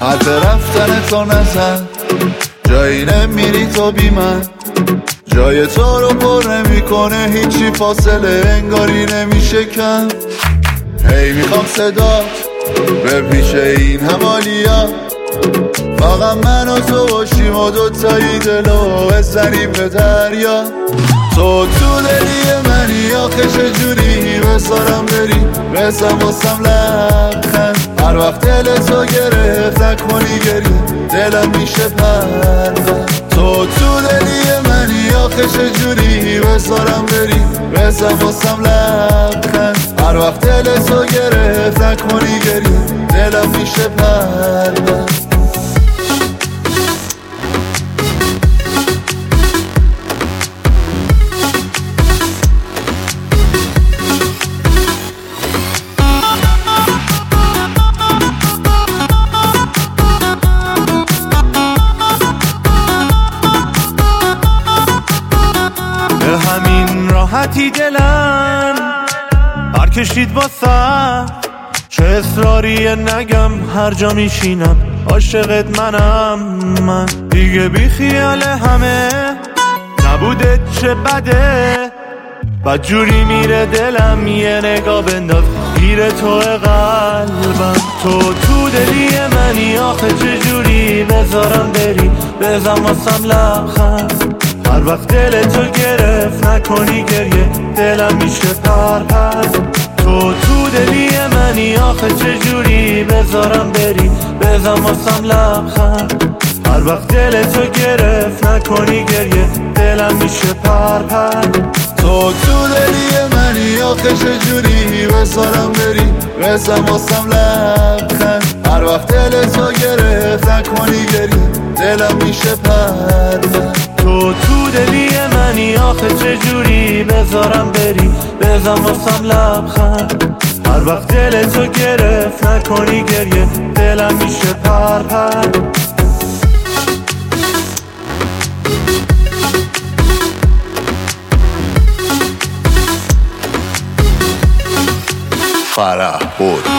حد رفتن تو نزن، جایی نمیری تو بی من، جای تو رو پر نمیکنه هیچی، فاصله انگاری نمیشه کم. هی میخوام صدات بپیشه این همالیا، فقط من و تو باشیم و دوتایی دلو بزنیم به دریا. تو دلی منی آخه چجوری بذارم بری، بزن واسم لبخند، هر وقت دل تو گرفت نکنی گریه دلم میشه پرد. تو دلی منی آخه چجوری بذارم بری، بزن واسم لبخند، هر وقت دل تو گرفت نکنی گریه دلم میشه پرد. راحتی دلم برکشید واسه، چه اصراریه نگم هر جا میشینم عاشقت منم. من دیگه بی خیال همه نبوده چه بده، بد جوری میره دلم یه نگاه بنداز گیر تو قلبم. تو دلی منی آخه چجوری بذارم بری، بزن واسم لبخند، هر وقت دل تو گرفت نکنی گریه دلم میشه پرپر. تو دلی منی آخه چجوری بذارم بری، بزن واسم لبخند، هر وقت دل تو گرفت نکنی گریه دلم میشه پرپر. تو دلی منی آخه چجوری بذارم بری، بزن واسم لبخند، هر وقت دل تو گرفت نکنی گریه دلم میشه پرپر. تو دلی منی آخه چجوری بذارم بری، بزن واسم لبخند، هر وقت دل تو گرفت نکنی گریه دلم میشه پرپر. فرح بود